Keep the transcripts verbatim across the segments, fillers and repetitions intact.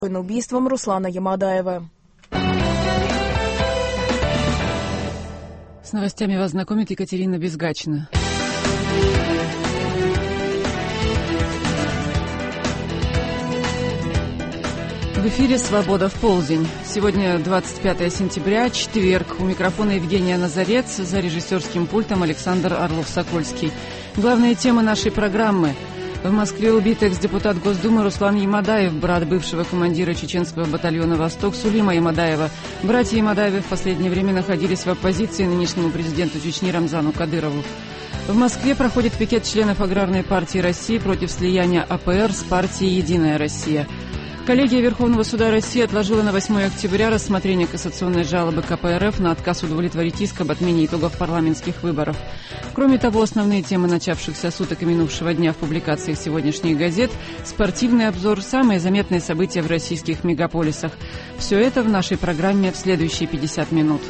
убийством Руслана Ямадаева. С новостями вас знакомит Екатерина Безгачина. В эфире «Свобода в полдень». Сегодня двадцать пятое сентября, четверг. У микрофона Евгения Назарец, за режиссерским пультом Александр Орлов-Сокольский. Главные темы нашей программы. В Москве убит экс-депутат Госдумы Руслан Ямадаев, брат бывшего командира чеченского батальона «Восток» Сулима Ямадаева. Братья Ямадаевы в последнее время находились в оппозиции нынешнему президенту Чечни Рамзану Кадырову. В Москве проходит пикет членов Аграрной партии России против слияния А Пэ Эр с партией «Единая Россия». Коллегия Верховного суда России отложила на восьмое октября рассмотрение кассационной жалобы Ка Пэ Эр Эф на отказ удовлетворить иск об отмене итогов парламентских выборов. Кроме того, основные темы начавшихся суток и минувшего дня в публикациях сегодняшних газет, спортивный обзор, самые заметные события в российских мегаполисах. Все это в нашей программе в следующие пятьдесят минут.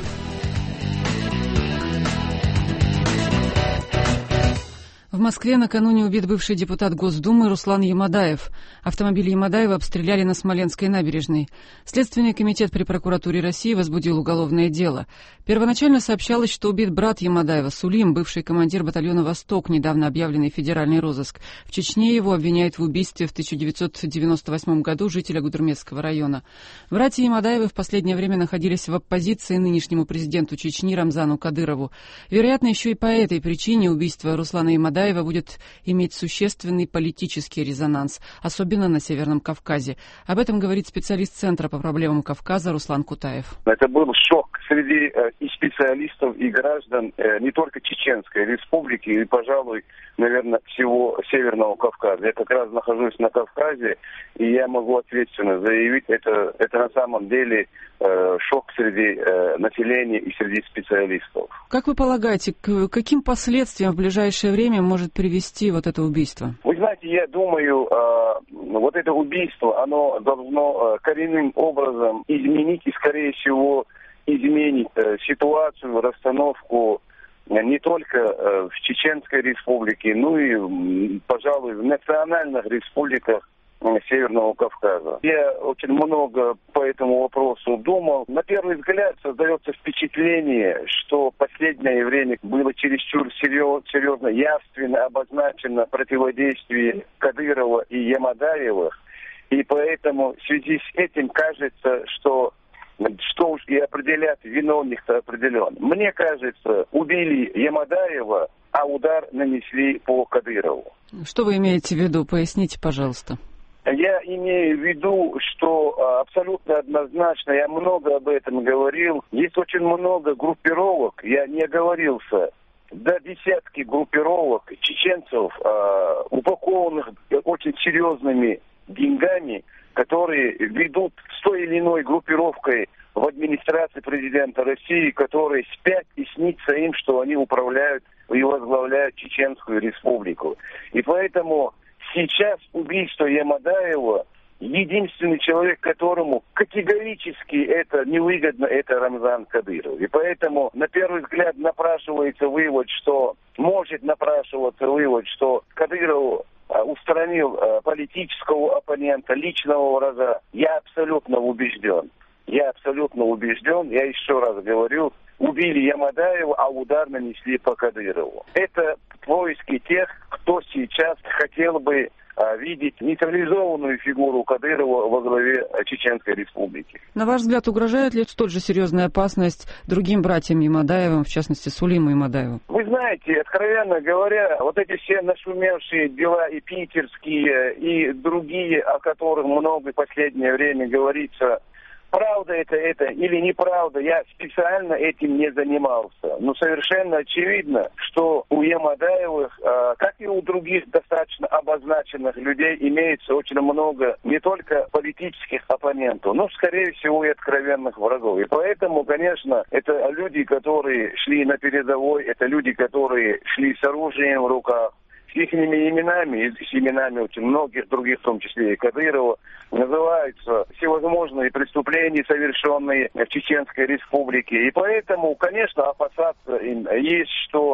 В Москве накануне убит бывший депутат Госдумы Руслан Ямадаев. Автомобиль Ямадаева обстреляли на Смоленской набережной. Следственный комитет при прокуратуре России возбудил уголовное дело. Первоначально сообщалось, что убит брат Ямадаева Сулим, бывший командир батальона «Восток», недавно объявленный в федеральный розыск. В Чечне его обвиняют в убийстве в тысяча девятьсот девяносто восьмом году жителя Гудермесского района. Братья Ямадаевы в последнее время находились в оппозиции нынешнему президенту Чечни Рамзану Кадырову. Вероятно, еще и по этой причине убийство Руслана Ямадаева будет иметь существенный политический резонанс, особенно на Северном Кавказе. Об этом говорит специалист Центра по проблемам Кавказа Руслан Кутаев. Это был шок среди э, и специалистов, и граждан э, не только Чеченской Республики, и, пожалуй, наверное, всего Северного Кавказа. Я как раз нахожусь на Кавказе, и я могу ответственно заявить, это, это на самом деле э, шок среди э, населения и среди специалистов. Как вы полагаете, к каким последствиям в ближайшее время может привести вот это убийство? Вы знаете, я думаю, э, вот это убийство, оно должно э, коренным образом изменить и, скорее всего, изменить э, ситуацию, расстановку э, не только э, в Чеченской Республике, но и, пожалуй, в национальных республиках э, Северного Кавказа. Я очень много по этому вопросу думал. На первый взгляд создается впечатление, что в последнее время было чересчур серьез, серьезно, явственно обозначено противодействие Кадырова и Ямадаева, и поэтому в связи с этим кажется, что что уж и определять виновных-то определен. Мне кажется, убили Ямадаева, а удар нанесли по Кадырову. Что вы имеете в виду? Поясните, пожалуйста. Я имею в виду, что абсолютно однозначно, я много об этом говорил, есть очень много группировок, я не оговорился, до десятки группировок чеченцев, упакованных очень серьезными деньгами, которые ведут с той или иной группировкой в администрации президента России, которые спят и снится им, что они управляют и возглавляют Чеченскую Республику. И поэтому сейчас убийство Ямадаева, единственный человек, которому категорически это невыгодно, это Рамзан Кадыров. И поэтому на первый взгляд напрашивается вывод, что может напрашиваться вывод, что Кадыров устранил э, политического оппонента, личного врага. Я абсолютно убежден. Я абсолютно убежден, я еще раз говорю, убили Ямадаева, а удар нанесли по Кадырову. Это поиски тех, кто сейчас хотел бы э, видеть нейтрализованную фигуру Кадырова во главе Чеченской Республики. На ваш взгляд, угрожает ли столь же серьезная опасность другим братьям Ямадаевым, в частности, Сулиму Ямадаеву? Вы знаете, откровенно говоря, вот эти все нашумевшие дела и питерские, и другие, о которых много в последнее время говорится, правда это это или неправда, я специально этим не занимался. Но совершенно очевидно, что у Ямадаевых, э, как и у других достаточно обозначенных людей, имеется очень много не только политических оппонентов, но, скорее всего, и откровенных врагов. И поэтому, конечно, это люди, которые шли на передовой, это люди, которые шли с оружием в руках, с их именами, и с именами очень многих других, в том числе и Кадырова, называются всевозможные преступления, совершенные в Чеченской Республике. И поэтому, конечно, опасаться им есть, что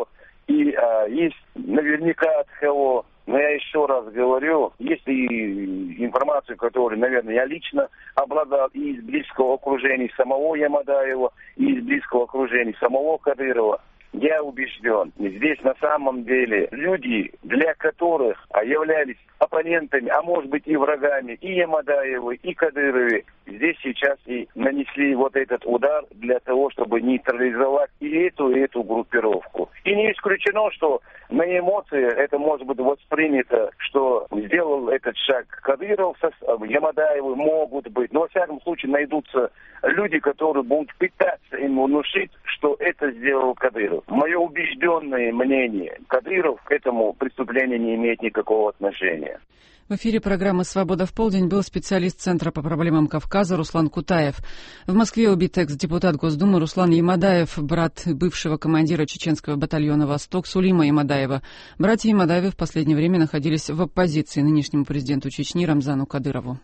И а, есть наверняка от кого. Но я еще раз говорю, есть и информацию, которую, наверное, я лично обладал и из близкого окружения самого Ямадаева, и из близкого окружения самого Кадырова. Я убежден, здесь на самом деле люди, для которых являлись оппонентами, а может быть и врагами, и Ямадаевы, и Кадыровы, здесь сейчас и нанесли вот этот удар для того, чтобы нейтрализовать и эту, и эту группировку. И не исключено, что на эмоции это может быть воспринято, что сделал этот шаг Кадыров, Ямадаевы могут быть, но во всяком случае найдутся люди, которые будут пытаться им внушить, что это сделал Кадыров. Мое убежденное мнение, Кадыров к этому преступлению не имеет никакого отношения. В эфире программы «Свобода в полдень» был специалист Центра по проблемам Кавказа Руслан Кутаев. В Москве убит экс-депутат Госдумы Руслан Ямадаев, брат бывшего командира чеченского батальона «Восток» Сулима Ямадаева. Братья Ямадаевы в последнее время находились в оппозиции нынешнему президенту Чечни Рамзану Кадырову.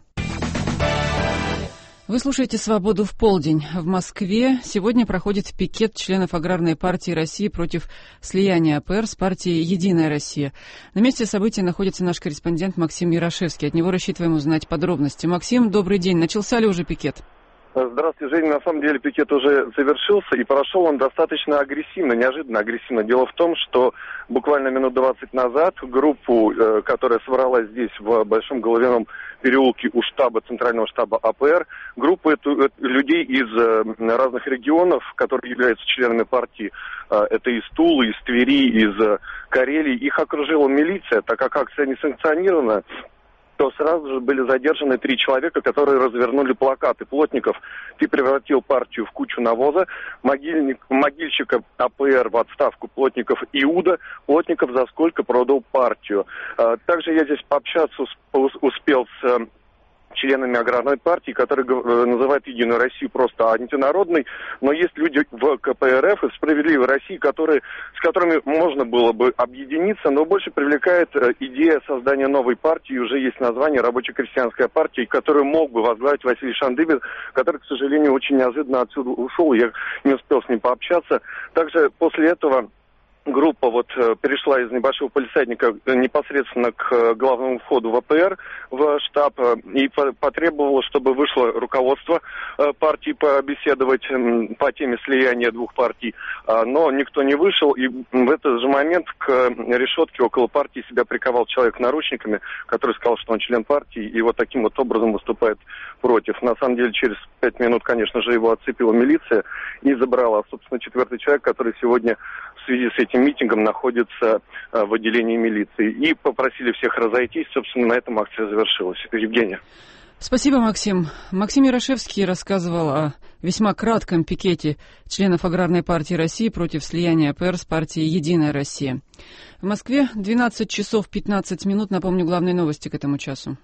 Вы слушаете «Свободу в полдень». В Москве сегодня проходит пикет членов Аграрной партии России против слияния АПР с партией «Единая Россия». На месте событий находится наш корреспондент Максим Ярошевский. От него рассчитываем узнать подробности. Максим, добрый день. Начался ли уже пикет? Здравствуйте, Женя. На самом деле пикет уже завершился, и прошел он достаточно агрессивно, неожиданно агрессивно. Дело в том, что буквально минут двадцать назад группу, которая собралась здесь, в Большом Головином переулке у штаба, центрального штаба АПР, группу эту, людей из разных регионов, которые являются членами партии, это из Тулы, из Твери, из Карелии, их окружила милиция, так как акция не санкционирована, то сразу же были задержаны три человека, которые развернули плакаты плотников. Ты превратил партию в кучу навоза, могильник, могильщика АПР в отставку плотников Иуда, плотников за сколько продал партию. Также я здесь пообщаться успел с членами Аграрной партии, которые называют Единую Россию просто антинародной, но есть люди в КПРФ и в Справедливой России, которые, с которыми можно было бы объединиться, но больше привлекает идея создания новой партии, уже есть название Рабоче-крестьянская партия, которую мог бы возглавить Василий Шандыбин, который, к сожалению, очень неожиданно отсюда ушел, я не успел с ним пообщаться. Также после этого группа вот перешла из небольшого палисадника непосредственно к главному входу в АПР, в штаб, и потребовала, чтобы вышло руководство партии побеседовать по теме слияния двух партий, но никто не вышел, и в этот же момент к решетке около партии себя приковал человек наручниками, который сказал, что он член партии, и вот таким вот образом выступает против. На самом деле через пять минут, конечно же, его отцепила милиция и забрала, собственно, четвертый человек, который сегодня в связи с этим митингом находится в отделении милиции. И попросили всех разойтись. Собственно, на этом акция завершилась. Евгения. Спасибо, Максим. Максим Ярошевский рассказывал о весьма кратком пикете членов Аграрной партии России против слияния АПР с партией «Единая Россия». В Москве двенадцать часов пятнадцать минут. Напомню главные новости к этому часу.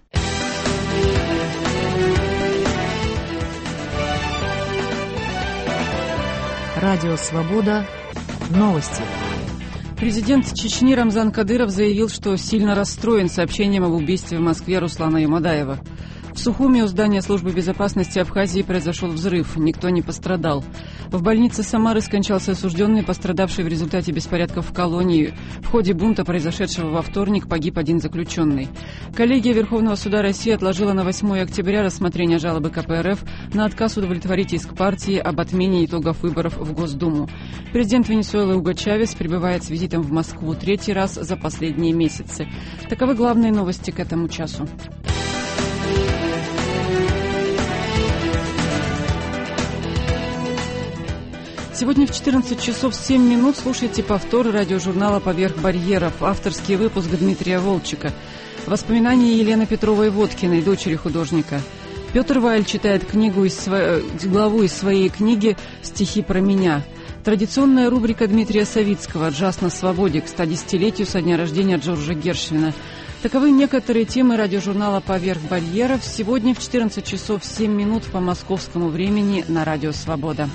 Радио «Свобода». Новости. Президент Чечни Рамзан Кадыров заявил, что сильно расстроен сообщением об убийстве в Москве Руслана Ямадаева. В Сухуми у здания службы безопасности Абхазии произошел взрыв. Никто не пострадал. В больнице Самары скончался осужденный, пострадавший в результате беспорядков в колонии. В ходе бунта, произошедшего во вторник, погиб один заключенный. Коллегия Верховного суда России отложила на восьмое октября рассмотрение жалобы КПРФ на отказ удовлетворить иск партии об отмене итогов выборов в Госдуму. Президент Венесуэлы Уго Чавес прибывает с визитом в Москву третий раз за последние месяцы. Таковы главные новости к этому часу. Сегодня в четырнадцать часов семь минут слушайте повтор радиожурнала «Поверх барьеров», авторский выпуск Дмитрия Волчика, воспоминания Елены Петровой-Водкиной, дочери художника. Петр Вайль читает книгу из сво... главу из своей книги «Стихи про меня». Традиционная рубрика Дмитрия Савицкого «Джаз на свободе» к стодесятилетию со дня рождения Джорджа Гершвина. Таковы некоторые темы радиожурнала «Поверх барьеров» сегодня в четырнадцать часов семь минут по московскому времени на Радио Свобода.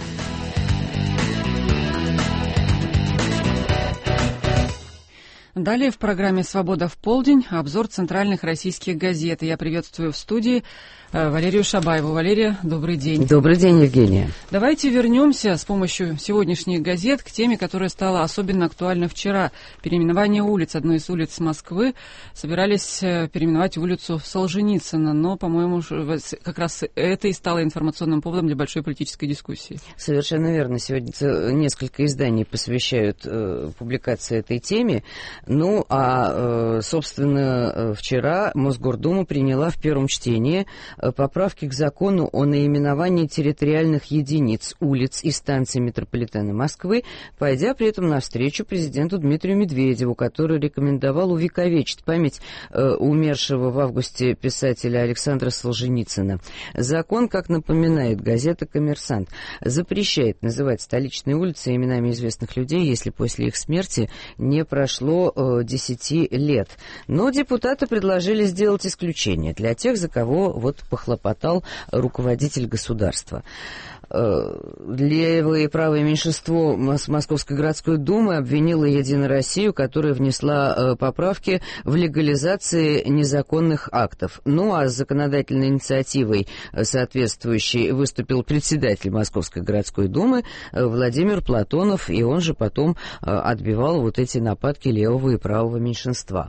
Далее в программе «Свобода в полдень» обзор центральных российских газет. Я приветствую в студии Валерию Шабаеву. Валерия, добрый день. Добрый день, Евгения. Давайте вернемся с помощью сегодняшних газет к теме, которая стала особенно актуальна вчера. Переименование улиц. Одной из улиц Москвы собирались переименовать улицу Солженицына, но, по-моему, как раз это и стало информационным поводом для большой политической дискуссии. Совершенно верно. Сегодня несколько изданий посвящают э, публикации этой теме. Ну, а, э, собственно, вчера Мосгордума приняла в первом чтении поправки к закону о наименовании территориальных единиц улиц и станций метрополитена Москвы, пойдя при этом навстречу президенту Дмитрию Медведеву, который рекомендовал увековечить память э, умершего в августе писателя Александра Солженицына. Закон, как напоминает газета «Коммерсант», запрещает называть столичные улицы именами известных людей, если после их смерти не прошло э, десяти лет. Но депутаты предложили сделать исключение для тех, за кого вот похлопотал руководитель государства. Левое и правое меньшинство Московской городской думы обвинило «Единую Россию», которая внесла поправки в легализации незаконных актов. Ну а с законодательной инициативой соответствующей выступил председатель Московской городской думы Владимир Платонов, и он же потом отбивал вот эти нападки левого и правого меньшинства.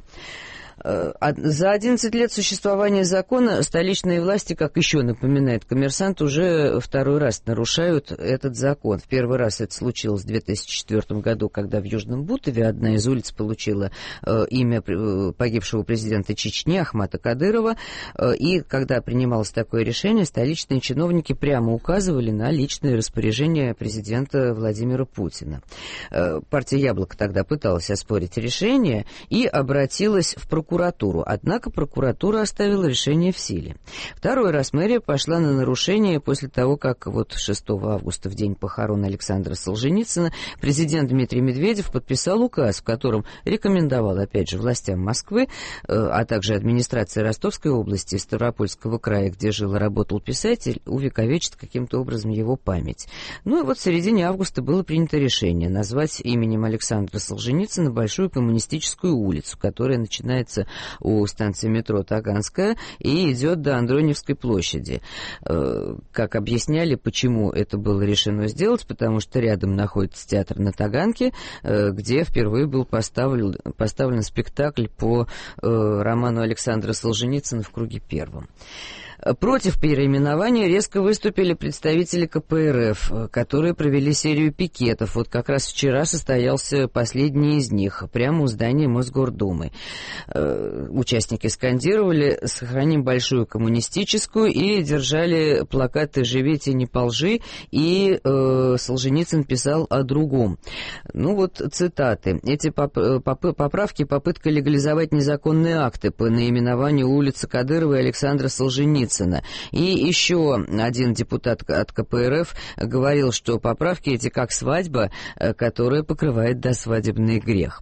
За одиннадцать лет существования закона столичные власти, как еще напоминает «Коммерсант», уже второй раз нарушают этот закон. В первый раз это случилось в две тысячи четвёртом году, когда в Южном Бутове одна из улиц получила э, имя погибшего президента Чечни Ахмата Кадырова. Э, и когда принималось такое решение, столичные чиновники прямо указывали на личные распоряжения президента Владимира Путина. Э, партия «Яблоко» тогда пыталась оспорить решение и обратилась в прокуратуру. Однако прокуратура оставила решение в силе. Второй раз мэрия пошла на нарушение после того, как вот шестого августа, в день похорон Александра Солженицына, президент Дмитрий Медведев подписал указ, в котором рекомендовал, опять же, властям Москвы, а также администрации Ростовской области и Ставропольского края, где жил и работал писатель, увековечить каким-то образом его память. Ну и вот в середине августа было принято решение назвать именем Александра Солженицына большую коммунистическую улицу, которая начинается у станции метро Таганская и идет до Андроневской площади. Как объясняли, почему это было решено сделать, потому что рядом находится театр на Таганке, где впервые был поставлен, поставлен спектакль по роману Александра Солженицына «В круге первом». Против переименования резко выступили представители ка пэ эр эф, которые провели серию пикетов. Вот как раз вчера состоялся последний из них, прямо у здания Мосгордумы. Э, участники скандировали «Сохраним большую коммунистическую» и держали плакаты «Живите, не по лжи», и э, Солженицын писал о другом. Ну вот цитаты. Эти поп- поп- поправки — попытка легализовать незаконные акты по наименованию улицы Кадырова и Александра Солженицына. И еще один депутат от ка пэ эр эф говорил, что поправки эти как свадьба, которая покрывает досвадебный грех.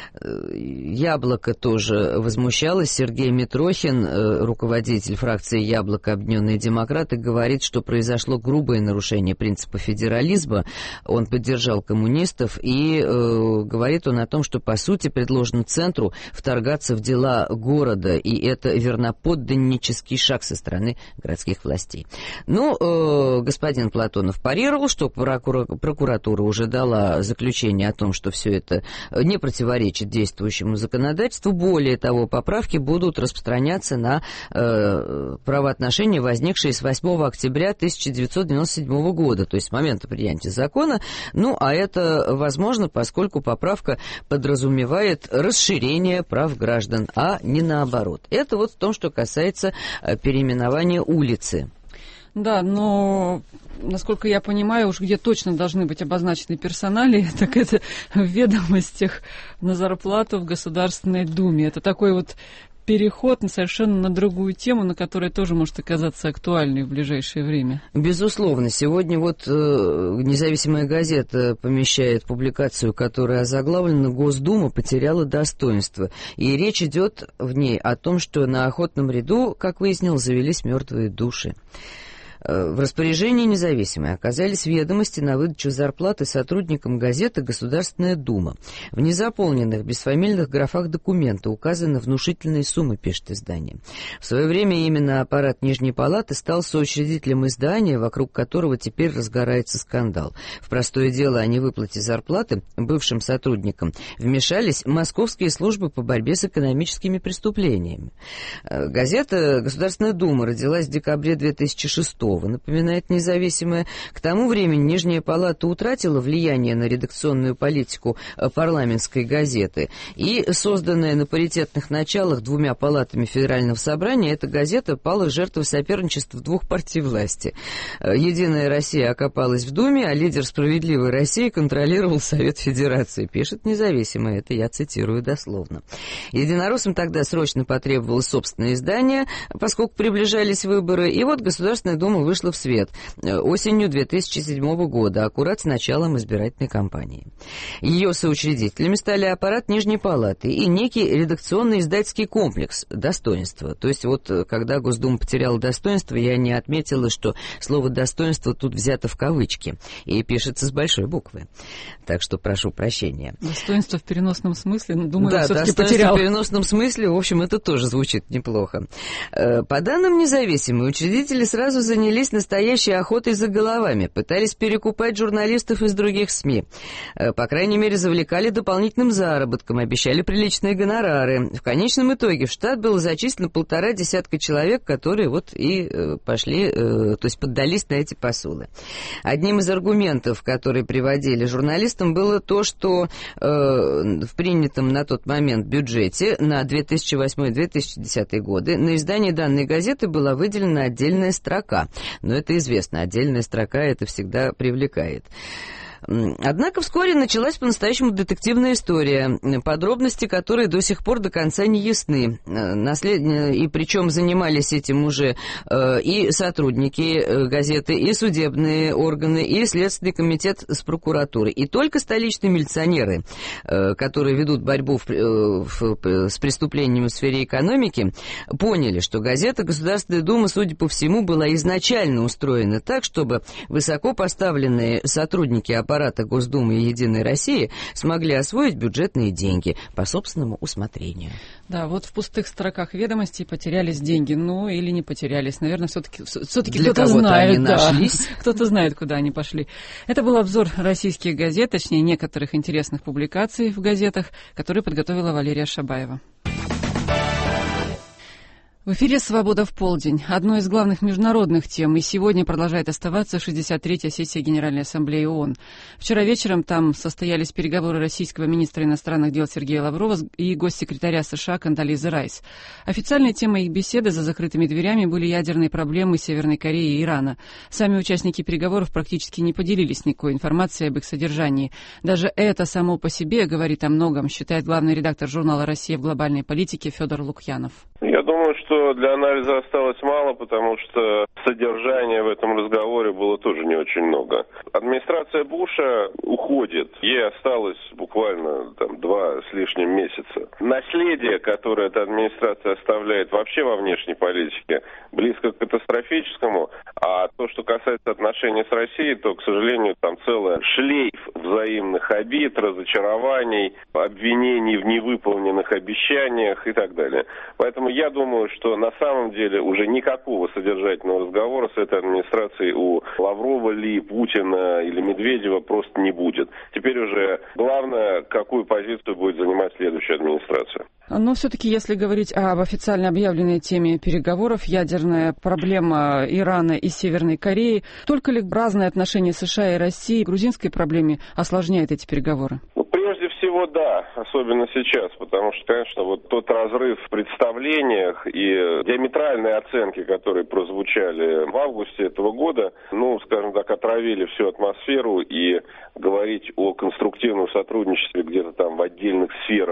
Яблоко тоже возмущалось. Сергей Митрохин, руководитель фракции «Яблоко. Объединенные демократы», говорит, что произошло грубое нарушение принципа федерализма. Он поддержал коммунистов и э, говорит он о том, что по сути предложено центру вторгаться в дела города, и это верноподданнический шаг со стороны городских властей. Ну, э, господин Платонов парировал, что прокура- прокуратура уже дала заключение о том, что все это не противоречит действующему законодательству. Более того, поправки будут распространяться на э, правоотношения, возникшие с восьмого октября тысяча девятьсот девяносто седьмого года, то есть с момента принятия закона. Ну, а это возможно, поскольку поправка подразумевает расширение прав граждан, а не наоборот. Это вот в том, что касается э, переименования улицы. Да, но, насколько я понимаю, уж где точно должны быть обозначены персоналии, так это в ведомостях на зарплату в Государственной Думе. Это такой вот переход на совершенно на другую тему, на которая тоже может оказаться актуальной в ближайшее время. Безусловно. Сегодня вот э, независимая газета помещает публикацию, которая озаглавлена «Госдума потеряла достоинство». И речь идет в ней о том, что на охотном ряду, как выяснилось, завелись мертвые души. В распоряжении независимой оказались ведомости на выдачу зарплаты сотрудникам газеты «Государственная дума». В незаполненных бесфамильных графах документа указаны внушительные суммы, пишет издание. В свое время именно аппарат Нижней Палаты стал соучредителем издания, вокруг которого теперь разгорается скандал. В простое дело о невыплате зарплаты бывшим сотрудникам вмешались московские службы по борьбе с экономическими преступлениями. Газета «Государственная дума» родилась в декабре две тысячи шестого, напоминает независимая. К тому времени Нижняя Палата утратила влияние на редакционную политику парламентской газеты, и созданная на паритетных началах двумя палатами Федерального собрания, эта газета пала жертвой соперничества двух партий власти. «Единая Россия» окопалась в Думе, а лидер «Справедливой России» контролировал Совет Федерации, пишет независимая. Это я цитирую дословно. Единороссам тогда срочно потребовалось собственное издание, поскольку приближались выборы, и вот Государственная Дума вышла в свет осенью две тысячи седьмого года, аккурат с началом избирательной кампании. Ее соучредителями стали аппарат Нижней Палаты и некий редакционно-издательский комплекс «Достоинство». То есть вот когда Госдума потеряла достоинство, я не отметила, что слово «достоинство» тут взято в кавычки и пишется с большой буквы. Так что прошу прощения. Достоинство в переносном смысле, ну, думаю, да, все-таки достоинство потерял. в переносном смысле, в общем, это тоже звучит неплохо. По данным независимой, учредители сразу занялись настоящей охотой за головами, пытались перекупать журналистов из других СМИ. По крайней мере, завлекали дополнительным заработком, обещали приличные гонорары. В конечном итоге в штат было зачислено полтора десятка человек, которые вот и пошли, то есть поддались на эти посулы. Одним из аргументов, которые приводили журналистам, было то, что в принятом на тот момент бюджете на две тысячи восьмой — две тысячи десятый годы на издание данной газеты была выделена отдельная строка. Но это известно, отдельная строка это всегда привлекает. Однако вскоре началась по-настоящему детективная история, подробности которой до сих пор до конца не ясны. Наслед... И причем занимались этим уже э, и сотрудники газеты, и судебные органы, и Следственный комитет с прокуратурой. И только столичные милиционеры, э, которые ведут борьбу в, э, в, с преступлениями в сфере экономики, поняли, что газета «Государственная дума», судя по всему, была изначально устроена так, чтобы высоко поставленные сотрудники аппарата Госдумы и «Единой России» смогли освоить бюджетные деньги по собственному усмотрению. Да, вот в пустых строках ведомостей потерялись деньги. Ну, или не потерялись. Наверное, все-таки, все-таки кто-то знает. Они да, нашлись. Кто-то знает, куда они пошли. Это был обзор российских газет, точнее, некоторых интересных публикаций в газетах, которые подготовила Валерия Шабаева. В эфире «Свобода в полдень». Одной из главных международных тем и сегодня продолжает оставаться шестьдесят третья сессия Генеральной Ассамблеи ООН. Вчера вечером там состоялись переговоры российского министра иностранных дел Сергея Лаврова и госсекретаря США Кондолизы Райс. Официальной темой их беседы за закрытыми дверями были ядерные проблемы Северной Кореи и Ирана. Сами участники переговоров практически не поделились никакой информацией об их содержании. Даже это само по себе говорит о многом, считает главный редактор журнала «Россия в глобальной политике» Федор Лукьянов. Я думаю, что для анализа осталось мало, потому что содержания в этом разговоре было тоже не очень много. Администрация Буша уходит. Ей осталось буквально там два с лишним месяца. Наследие, которое эта администрация оставляет вообще во внешней политике, близко к катастрофическому. А то, что касается отношений с Россией, то, к сожалению, там целый шлейф взаимных обид, разочарований, обвинений в невыполненных обещаниях и так далее. Поэтому я думаю, что на самом деле уже никакого содержательного разговора с этой администрацией у Лаврова ли, Путина или Медведева просто не будет. Теперь уже главное, какую позицию будет занимать следующая администрация. Но все-таки, если говорить об официально объявленной теме переговоров, ядерная проблема Ирана и Северной Кореи, только ли разные отношения США и России грузинской проблеме осложняет эти переговоры? Ну, прежде всего, да, особенно сейчас, потому что, конечно, вот тот разрыв в представлениях и диаметральные оценки, которые прозвучали в августе этого года, ну, скажем так, отравили всю атмосферу, и говорить о конструктивном сотрудничестве где-то там в отдельных сферах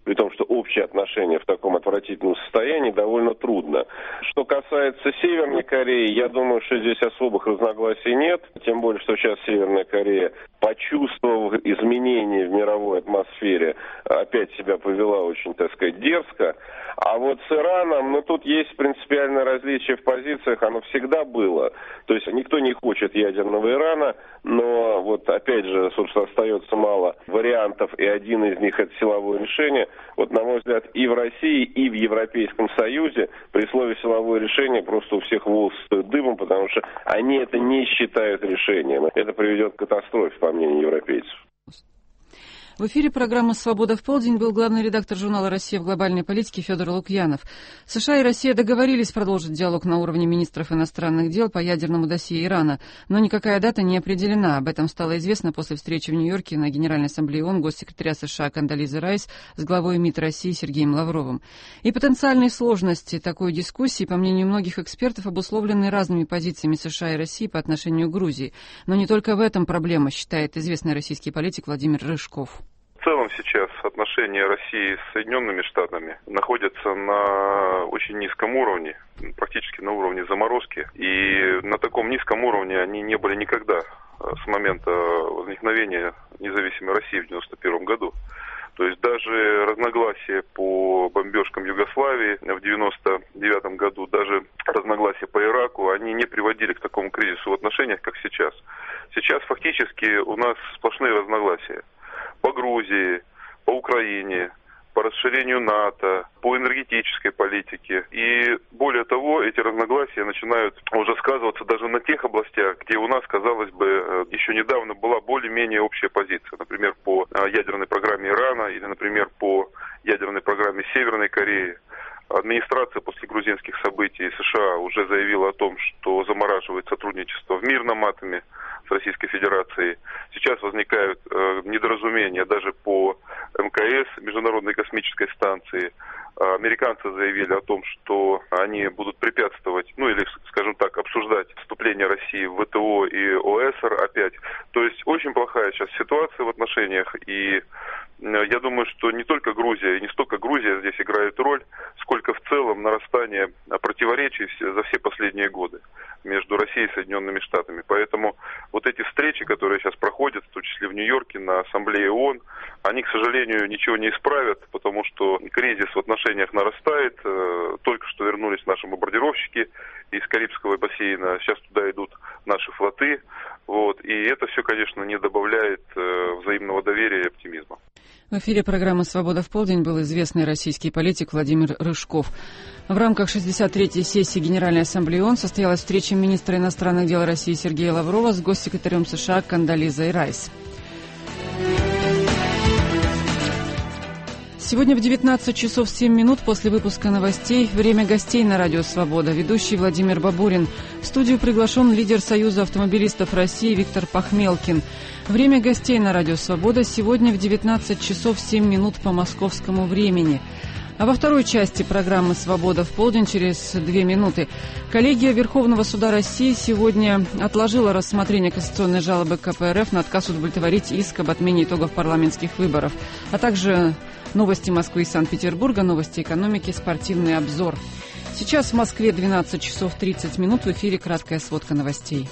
при том, что общие отношения в таком отвратительном состоянии, довольно трудно. Что касается Северной Кореи, я думаю, что здесь особых разногласий нет, тем более, что сейчас Северная Корея, почувствовав изменения в мировой атмосфере, опять себя повела очень, так сказать, дерзко. А вот с Ираном, ну тут есть принципиальное различие в позициях, оно всегда было. То есть никто не хочет ядерного Ирана, но вот опять же, собственно, остается мало вариантов, и один из них это силовое решение. Вот, на мой взгляд, и в России, и в Европейском Союзе при слове силовое решение просто у всех волосы стоят дыбом, потому что они это не считают решением. Это приведет к катастрофе, по мнению европейцев. В эфире программы «Свобода в полдень» был главный редактор журнала «Россия в глобальной политике» Федор Лукьянов. США и Россия договорились продолжить диалог на уровне министров иностранных дел по ядерному досье Ирана, но никакая дата не определена. Об этом стало известно после встречи в Нью-Йорке на Генеральной ассамблее ООН госсекретаря США Кондолизы Райс с главой МИД России Сергеем Лавровым. И потенциальные сложности такой дискуссии, по мнению многих экспертов, обусловлены разными позициями США и России по отношению к Грузии. Но не только в этом проблема, считает известный российский политик Владимир Рыжков. В целом сейчас отношения России с Соединенными Штатами находятся на очень низком уровне, практически на уровне заморозки. И на таком низком уровне они не были никогда с момента возникновения независимой России в девяносто первом году. То есть даже разногласия по бомбежкам Югославии в девяносто девятом году, даже разногласия по Ираку, они не приводили к такому кризису в отношениях, как сейчас. Сейчас фактически у нас сплошные разногласия. По Грузии, по Украине, по расширению НАТО, по энергетической политике. И более того, эти разногласия начинают уже сказываться даже на тех областях, где у нас, казалось бы, еще недавно была более-менее общая позиция. Например, по ядерной программе Ирана или, например, по ядерной программе Северной Кореи. Администрация после грузинских событий США уже заявила о том, что замораживает сотрудничество в мирном атоме с Российской Федерацией. Сейчас возникают э, недоразумения даже по эм ка эс, Международной космической станции. Американцы заявили о том, что они будут препятствовать, ну или, скажем так, обсуждать вступление России в вэ тэ о и о эс эр опять. То есть очень плохая сейчас ситуация в отношениях, и я думаю, что не только Грузия, и не столько Грузия здесь играет роль, сколько в целом нарастание противоречий за все последние годы между Россией и Соединенными Штатами. Поэтому вот эти встречи, которые сейчас проходят, в том числе в Нью-Йорке, на Ассамблее ООН, они, к сожалению, ничего не исправят, потому что кризис в отношениях нарастает. Только что вернулись наши бомбардировщики из Карибского бассейна, сейчас туда идут наши флоты. Вот. И это все, конечно, не добавляет взаимного доверия и оптимизма. В эфире программы «Свобода в полдень» был известный российский политик Владимир Рыжков. В рамках шестьдесят третьей сессии Генеральной ассамблеи ООН состоялась встреча министра иностранных дел России Сергея Лаврова с госсекретарем США Кондолизой Райс. Сегодня в девятнадцать часов семь минут после выпуска новостей время гостей на радио «Свобода». Ведущий Владимир Бабурин. В студию приглашен лидер Союза автомобилистов России Виктор Пахмелкин. Время гостей на радио «Свобода» сегодня в девятнадцать часов семь минут по московскому времени. А во второй части программы «Свобода в полдень» через две минуты. Коллегия Верховного суда России сегодня отложила рассмотрение кассационной жалобы ка пэ эр эф на отказ удовлетворить иск об отмене итогов парламентских выборов, а также новости Москвы и Санкт-Петербурга, новости экономики, спортивный обзор. Сейчас в Москве двенадцать часов тридцать минут, в эфире краткая сводка новостей.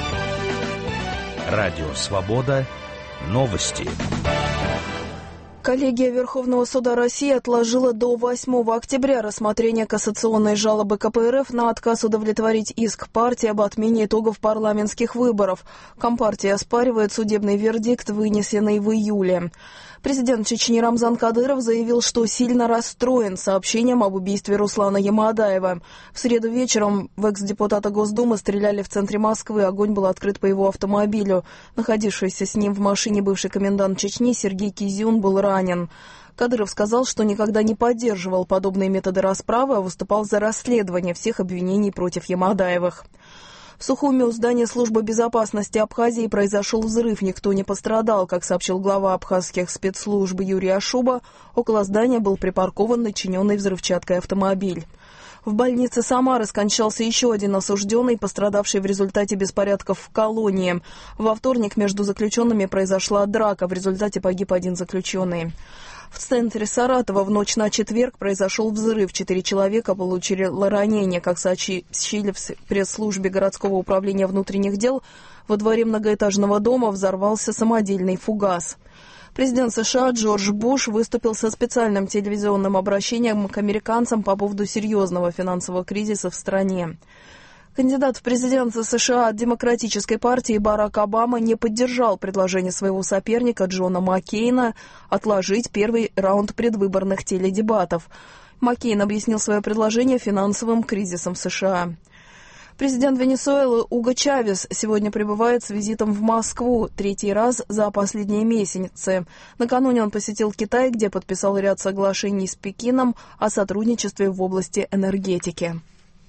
Радио «Свобода». Новости. Коллегия Верховного суда России отложила до восьмого октября рассмотрение кассационной жалобы ка пэ эр эф на отказ удовлетворить иск партии об отмене итогов парламентских выборов. Компартия оспаривает судебный вердикт, вынесенный в июле. Президент Чечни Рамзан Кадыров заявил, что сильно расстроен сообщением об убийстве Руслана Ямаадаева. В среду вечером в экс-депутата Госдумы стреляли в центре Москвы. Огонь был открыт по его автомобилю. Находившийся с ним в машине бывший комендант Чечни Сергей Кизюн был ранен. Кадыров сказал, что никогда не поддерживал подобные методы расправы, а выступал за расследование всех обвинений против Ямаадаевых. В Сухуме у здания службы безопасности Абхазии произошел взрыв. Никто не пострадал. Как сообщил глава абхазских спецслужб Юрий Ашуба, около здания был припаркован начиненный взрывчаткой автомобиль. В больнице Самары скончался еще один осужденный, пострадавший в результате беспорядков в колонии. Во вторник между заключенными произошла драка. В результате погиб один заключенный. В центре Саратова в ночь на четверг произошел взрыв. Четыре человека получили ранения. Как сообщили в пресс-службе городского управления внутренних дел, во дворе многоэтажного дома взорвался самодельный фугас. Президент США Джордж Буш выступил со специальным телевизионным обращением к американцам по поводу серьезного финансового кризиса в стране. Кандидат в президенты США от Демократической партии Барак Обама не поддержал предложение своего соперника Джона Маккейна отложить первый раунд предвыборных теледебатов. Маккейн объяснил свое предложение финансовым кризисом в США. Президент Венесуэлы Уго Чавес сегодня прибывает с визитом в Москву, третий раз за последние месяцы. Накануне он посетил Китай, где подписал ряд соглашений с Пекином о сотрудничестве в области энергетики.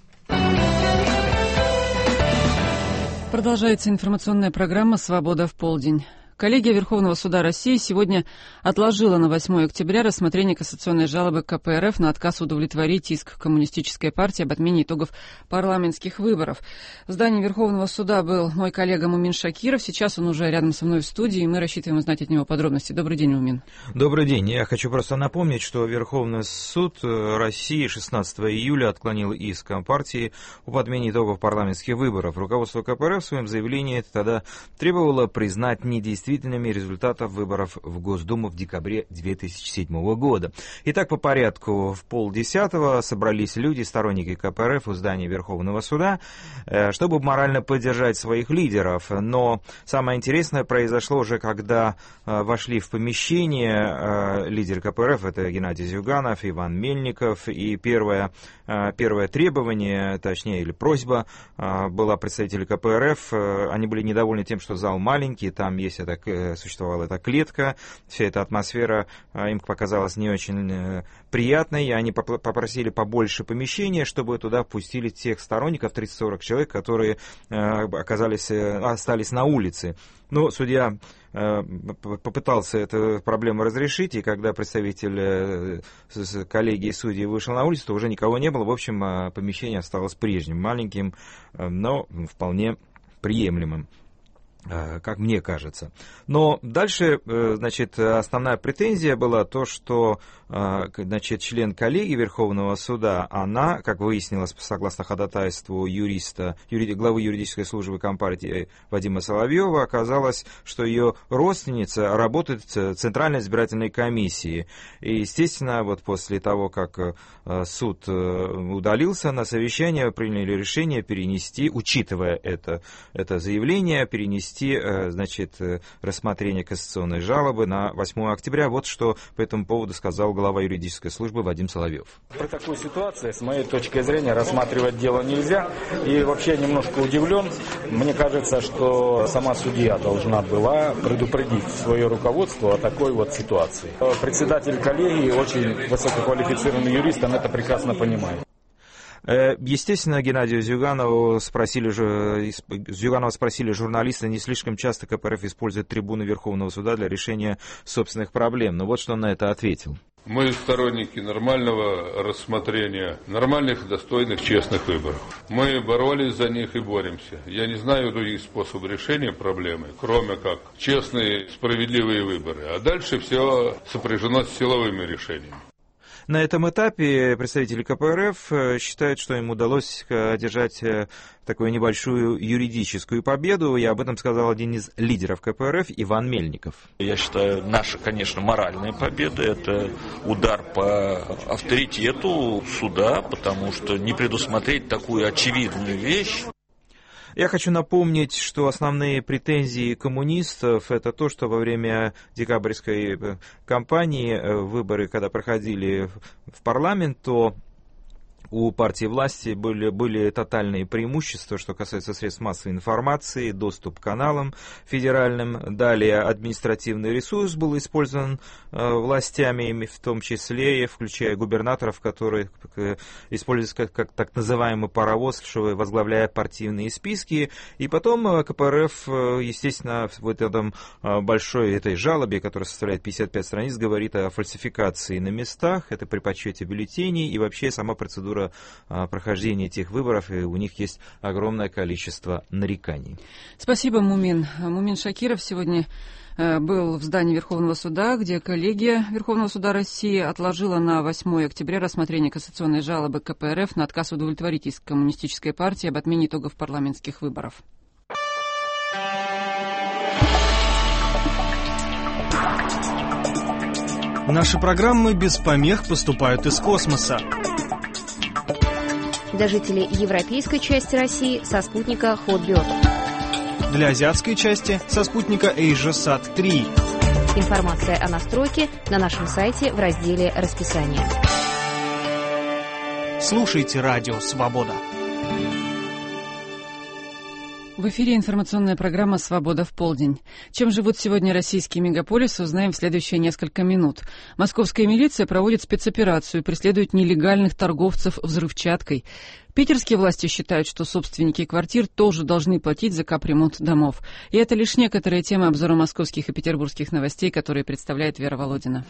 Продолжается информационная программа «Свобода в полдень». Коллегия Верховного суда России сегодня отложила на восьмое октября рассмотрение кассационной жалобы ка пэ эр эф на отказ удовлетворить иск Коммунистической партии об отмене итогов парламентских выборов. В здании Верховного суда был мой коллега Мумин Шакиров. Сейчас он уже рядом со мной в студии, и мы рассчитываем узнать от него подробности. Добрый день, Мумин. Добрый день. Я хочу просто напомнить, что Верховный суд России шестнадцатого июля отклонил иск Компартии об отмене итогов парламентских выборов. Руководство ка пэ эр эф в своем заявлении тогда требовало признать недействительными результатов выборов в Госдуму в декабре две тысячи седьмого года. Итак, по порядку, в полдесятого собрались люди, сторонники ка пэ эр эф у здания Верховного суда, чтобы морально поддержать своих лидеров. Но самое интересное произошло уже, когда вошли в помещение лидер ка пэ эр эф, это Геннадий Зюганов, Иван Мельников, и первое, первое требование, точнее, или просьба была представителей ка пэ эр эф. Они были недовольны тем, что зал маленький, там есть это существовала эта клетка, вся эта атмосфера им показалась не очень приятной, и они попросили побольше помещения, чтобы туда впустили тех сторонников, тридцать-сорок человек, которые оказались, остались на улице. Но судья попытался эту проблему разрешить, и когда представитель коллегии судей вышел на улицу, то уже никого не было. В общем, помещение осталось прежним, маленьким, но вполне приемлемым, как мне кажется. Но дальше, значит, основная претензия была то, что, значит, член коллегии Верховного суда, она, как выяснилось, согласно ходатайству юриста, юри, главы юридической службы Компартии Вадима Соловьева, оказалось, что ее родственница работает в Центральной избирательной комиссии. И, естественно, вот после того, как суд удалился на совещание, приняли решение перенести, учитывая это, это заявление, перенести значит, рассмотрение кассационной жалобы на восьмое октября. Вот что по этому поводу сказал глава юридической службы Вадим Соловьев. При такой ситуации, с моей точки зрения, рассматривать дело нельзя. И вообще немножко удивлен. Мне кажется, что сама судья должна была предупредить свое руководство о такой вот ситуации. Председатель коллегии, очень высококвалифицированный юрист, он это прекрасно понимает. Естественно, Геннадию Зюганову спросили, Зюганова спросили журналисты, не слишком часто ка пэ эр эф использует трибуны Верховного суда для решения собственных проблем. Но вот что он на это ответил. Мы сторонники нормального рассмотрения, нормальных, достойных, честных выборов. Мы боролись за них и боремся. Я не знаю других способов решения проблемы, кроме как честные, справедливые выборы. А дальше все сопряжено с силовыми решениями. На этом этапе представители ка пэ эр эф считают, что им удалось одержать такую небольшую юридическую победу, и об этом сказал один из лидеров ка пэ эр эф Иван Мельников. Я считаю, наша, конечно, моральная победа – это удар по авторитету суда, потому что не предусмотреть такую очевидную вещь. Я хочу напомнить, что основные претензии коммунистов – это то, что во время декабрьской кампании, выборы, когда проходили в парламент, то у партии власти были, были тотальные преимущества, что касается средств массовой информации, доступ к каналам федеральным. Далее административный ресурс был использован э, властями, в том числе, включая губернаторов, которые э, используются как, как так называемый паровоз, что возглавляя партийные списки. И потом э, ка пэ эр эф, э, естественно, в вот этом э, большой этой жалобе, которая составляет пятьдесят пять страниц, говорит о фальсификации на местах, это при подсчете бюллетеней и вообще сама процедура процедура прохождения этих выборов, и у них есть огромное количество нареканий. Спасибо, Мумин. Мумин Шакиров сегодня был в здании Верховного суда, где коллегия Верховного суда России отложила на восьмое октября рассмотрение кассационной жалобы ка пэ эр эф на отказ удовлетворить иск Коммунистической партии об отмене итогов парламентских выборов. Наши программы без помех поступают из космоса. Для жителей европейской части России со спутника Hotbird. Для азиатской части со спутника AsiaSat три. Информация о настройке на нашем сайте в разделе «Расписание». Слушайте радио «Свобода». В эфире информационная программа «Свобода в полдень». Чем живут сегодня российские мегаполисы, узнаем в следующие несколько минут. Московская милиция проводит спецоперацию, преследует нелегальных торговцев взрывчаткой. Питерские власти считают, что собственники квартир тоже должны платить за капремонт домов. И это лишь некоторые темы обзора московских и петербургских новостей, которые представляет Вера Володина.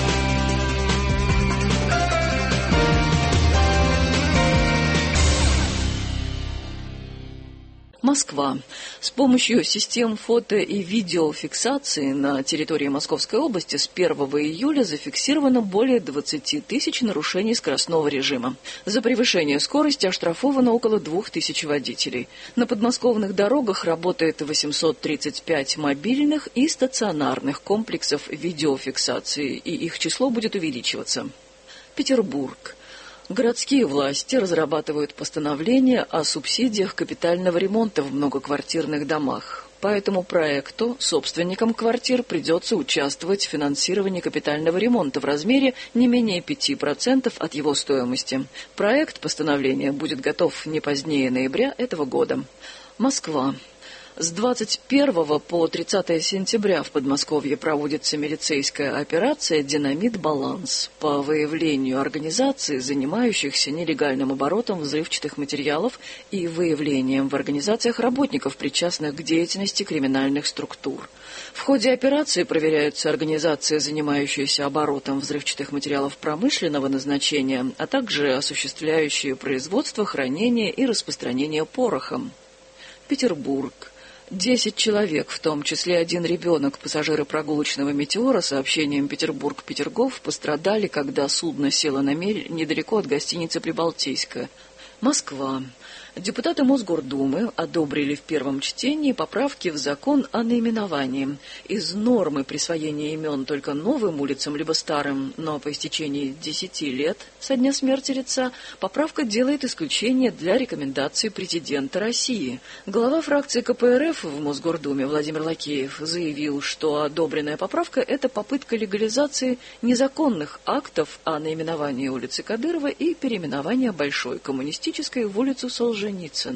Москва. С помощью систем фото- и видеофиксации на территории Московской области с первого июля зафиксировано более двадцати тысяч нарушений скоростного режима. За превышение скорости оштрафовано около двух тысяч водителей. На подмосковных дорогах работает восемьсот тридцать пять мобильных и стационарных комплексов видеофиксации, и их число будет увеличиваться. Петербург. Городские власти разрабатывают постановление о субсидиях капитального ремонта в многоквартирных домах. По этому проекту собственникам квартир придется участвовать в финансировании капитального ремонта в размере не менее пяти процентов от его стоимости. Проект постановления будет готов не позднее ноября этого года. Москва. С двадцать первого по тридцатое сентября в Подмосковье проводится милицейская операция «Динамит-Баланс» по выявлению организаций, занимающихся нелегальным оборотом взрывчатых материалов и выявлением в организациях работников, причастных к деятельности криминальных структур. В ходе операции проверяются организации, занимающиеся оборотом взрывчатых материалов промышленного назначения, а также осуществляющие производство, хранение и распространение порохом. Петербург. Десять человек, в том числе один ребенок, пассажиры прогулочного «Метеора» с сообщением «Петербург-Петергоф» пострадали, когда судно село на мель недалеко от гостиницы «Прибалтийская». Москва. Депутаты Мосгордумы одобрили в первом чтении поправки в закон о наименовании. Из нормы присвоения имен только новым улицам либо старым, но по истечении десяти лет со дня смерти лица поправка делает исключение для рекомендаций президента России. Глава фракции ка пэ эр эф в Мосгордуме Владимир Лакеев заявил, что одобренная поправка – это попытка легализации незаконных актов о наименовании улицы Кадырова и переименования Большой Коммунистической в улицу Солженицына.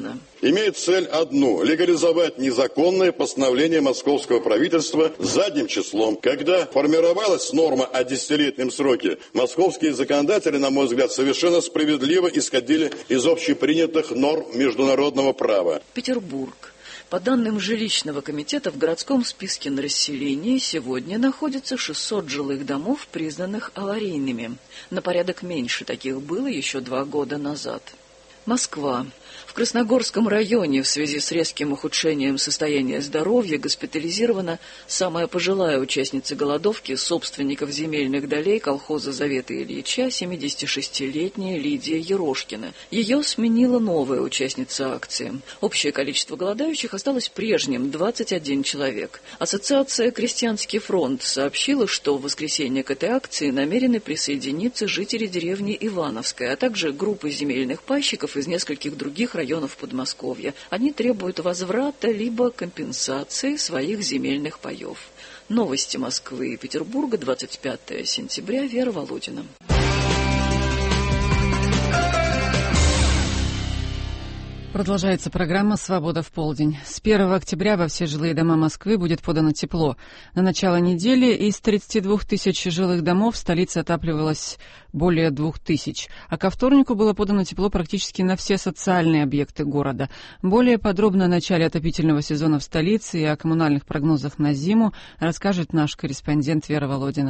Имеет цель одну – легализовать незаконное постановление московского правительства задним числом. Когда формировалась норма о десятилетнем сроке, московские законодатели, на мой взгляд, совершенно справедливо исходили из общепринятых норм международного права. Петербург. По данным жилищного комитета, в городском списке на расселение сегодня находится шестьсот жилых домов, признанных аварийными. На порядок меньше таких было еще два года назад. Москва. В Красногорском районе в связи с резким ухудшением состояния здоровья госпитализирована самая пожилая участница голодовки собственников земельных долей колхоза Завета Ильича, семидесятишестилетняя Лидия Ерошкина. Ее сменила новая участница акции. Общее количество голодающих осталось прежним – двадцать один человек. Ассоциация «Крестьянский фронт» сообщила, что в воскресенье к этой акции намерены присоединиться жители деревни Ивановская, а также группы земельных пайщиков из нескольких других районов Подмосковья. Они требуют возврата либо компенсации своих земельных паев. Новости Москвы и Петербурга, двадцать пятое сентября, Вера Володина. Продолжается программа «Свобода в полдень». С первого октября во все жилые дома Москвы будет подано тепло. На начало недели из тридцати двух тысяч жилых домов в столице отапливалось более двух тысяч, а ко вторнику было подано тепло практически на все социальные объекты города. Более подробно о начале отопительного сезона в столице и о коммунальных прогнозах на зиму расскажет наш корреспондент Вера Володина.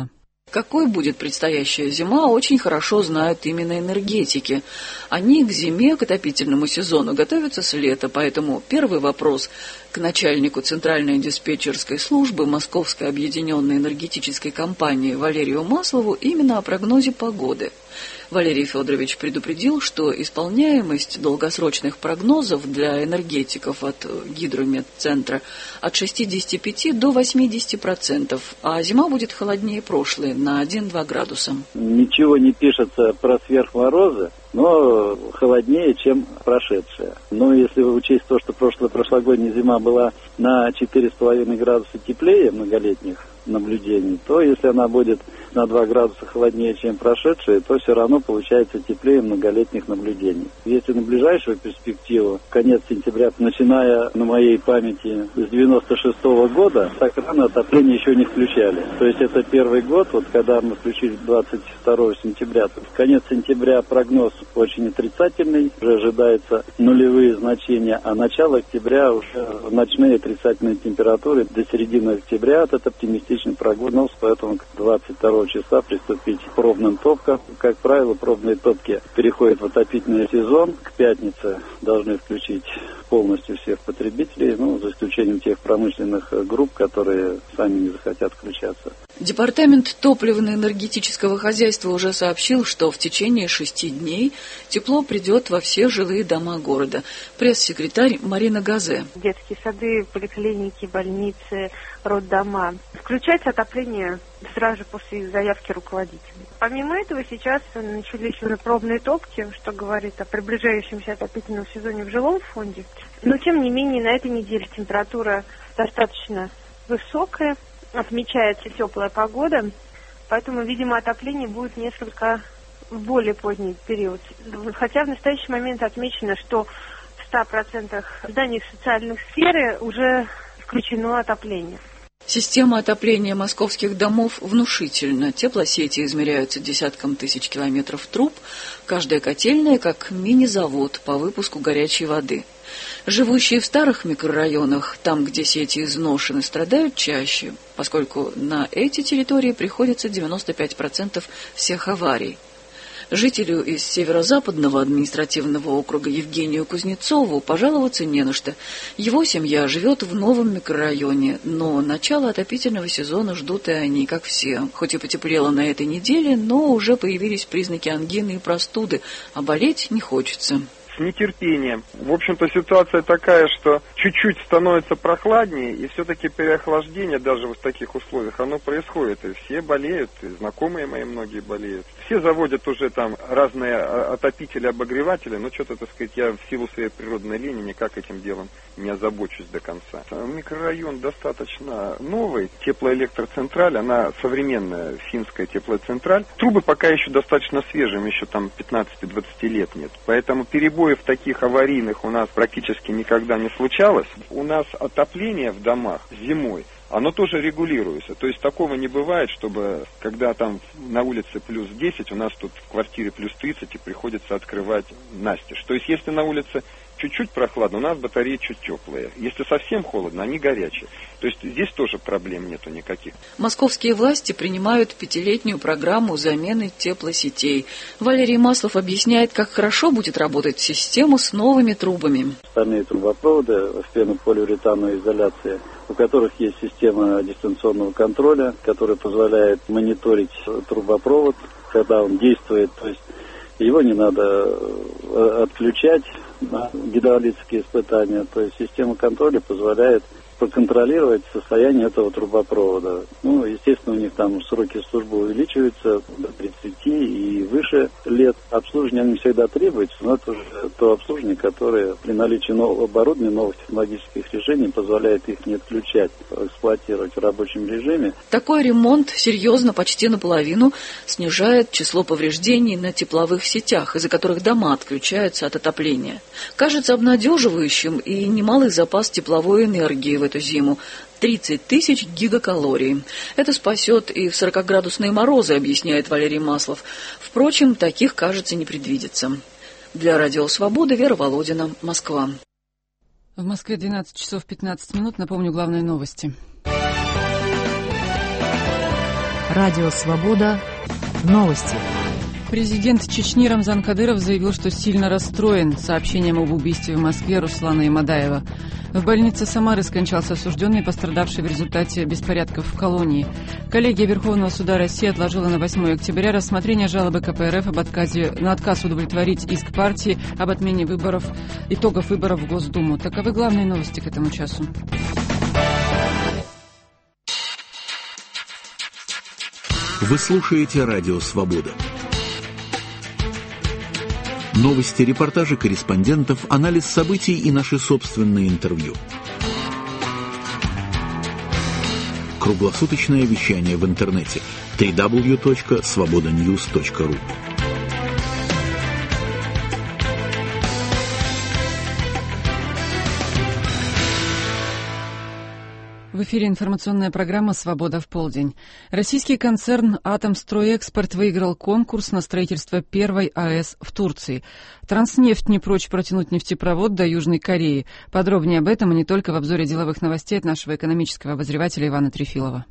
Какой будет предстоящая зима, очень хорошо знают именно энергетики. Они к зиме, к отопительному сезону готовятся с лета, поэтому первый вопрос к начальнику Центральной диспетчерской службы Московской объединенной энергетической компании Валерию Маслову именно о прогнозе погоды. Валерий Федорович предупредил, что исполняемость долгосрочных прогнозов для энергетиков от Гидрометцентра от шестидесяти пяти до восьмидесяти процентов, а зима будет холоднее прошлой на один-два градуса. Ничего не пишется про сверхморозы, но холоднее, чем прошедшая. Но если учесть то, что прошлая прошлогодняя зима была на четыре с половиной градуса теплее многолетних наблюдений, то если она будет на два градуса холоднее, чем прошедшая, то все равно получается теплее многолетних наблюдений. Если на ближайшую перспективу, конец сентября, начиная на моей памяти с девяносто шестого года, так рано отопление еще не включали. То есть это первый год, вот когда мы включили двадцать второго сентября, то в конец сентября прогноз очень отрицательный, уже ожидается нулевые значения, а начало октября уже ночные отрицательные температуры. До середины октября этот оптимистичный прогноз, поэтому к двадцать второго числа приступить к пробным топкам. Как правило, пробные топки переходят в отопительный сезон. К пятнице должны включить полностью всех потребителей, ну, за исключением тех промышленных групп, которые сами не захотят включаться. Департамент топливно-энергетического хозяйства уже сообщил, что в течение шести дней тепло придет во все жилые дома города. Пресс-секретарь Марина Газе. Детские сады, поликлиники, больницы, роддома. Включать отопление сразу же после заявки руководителей. Помимо этого, сейчас начались уже пробные топки, что говорит о приближающемся отопительном сезоне в жилом фонде. Но, тем не менее, на этой неделе температура достаточно высокая, отмечается теплая погода, поэтому, видимо, отопление будет несколько в более поздний период. Хотя в настоящий момент отмечено, что в ста процентах зданий социальных сферы уже включено отопление. Система отопления московских домов внушительна. Теплосети измеряются десятком тысяч километров труб. Каждая котельная как мини-завод по выпуску горячей воды. Живущие в старых микрорайонах, там, где сети изношены, страдают чаще, поскольку на эти территории приходится девяносто пять процентов всех аварий. Жителю из северо-западного административного округа Евгению Кузнецову пожаловаться не на что. Его семья живет в новом микрорайоне, но начало отопительного сезона ждут и они, как все. Хоть и потеплело на этой неделе, но уже появились признаки ангины и простуды, а болеть не хочется. С нетерпением. В общем-то, ситуация такая, что чуть-чуть становится прохладнее, и все-таки переохлаждение даже в таких условиях, оно происходит. И все болеют, и знакомые мои многие болеют. Все заводят уже там разные отопители, обогреватели, но что-то, так сказать, я в силу своей природной лени никак этим делом не озабочусь до конца. Микрорайон достаточно новый, теплоэлектроцентраль, она современная финская теплоцентраль. Трубы пока еще достаточно свежие, еще там пятнадцати-двадцати лет нет. Поэтому перебоев таких аварийных у нас практически никогда не случалось. У нас отопление в домах зимой, оно тоже регулируется. То есть такого не бывает, чтобы когда там на улице плюс десять, у нас тут в квартире плюс тридцать, и приходится открывать настежь. То есть если на улице чуть-чуть прохладно, у нас батареи чуть теплые. Если совсем холодно, они горячие. То есть здесь тоже проблем нету никаких. Московские власти принимают пятилетнюю программу замены теплосетей. Валерий Маслов объясняет, как хорошо будет работать система с новыми трубами. Стальные трубопроводы в пенополиуретановой изоляции, у которых есть система дистанционного контроля, которая позволяет мониторить трубопровод, когда он действует. То есть его не надо отключать на гидравлические испытания. То есть система контроля позволяет проконтролировать состояние этого трубопровода. Ну, естественно, у них там сроки службы увеличиваются до тридцати и выше лет. Обслуживание не всегда требуется, но это уже то обслуживание, которое при наличии нового оборудования, новых технологических решений позволяет их не отключать, эксплуатировать в рабочем режиме. Такой ремонт серьезно, почти наполовину, снижает число повреждений на тепловых сетях, из-за которых дома отключаются от отопления. Кажется обнадеживающим и немалый запас тепловой энергии в эту зиму. тридцать тысяч гигакалорий. Это спасет и в сорокаградусные морозы, объясняет Валерий Маслов. Впрочем, таких, кажется, не предвидится. Для Радио Свобода Вера Володина, Москва. В Москве двенадцать часов пятнадцать минут. Напомню главные новости. Радио «Свобода». Новости. Президент Чечни Рамзан Кадыров заявил, что сильно расстроен сообщением об убийстве в Москве Руслана Имадаева. В больнице Самары скончался осужденный, пострадавший в результате беспорядков в колонии. Коллегия Верховного суда России отложила на восьмое октября рассмотрение жалобы ка пэ эр эф об отказе, на отказ удовлетворить иск партии об отмене выборов, итогов выборов в Госдуму. Таковы главные новости к этому часу. Вы слушаете Радио «Свобода». Новости, репортажи корреспондентов, анализ событий и наши собственные интервью. Круглосуточное вещание в интернете дабл ю дабл ю дабл ю точка свобода ньюс точка ру. В эфире информационная программа «Свобода в полдень». Российский концерн «Атомстройэкспорт» выиграл конкурс на строительство первой а эс в Турции. «Транснефть» не прочь протянуть нефтепровод до Южной Кореи. Подробнее об этом и не только в обзоре деловых новостей от нашего экономического обозревателя Ивана Трефилова.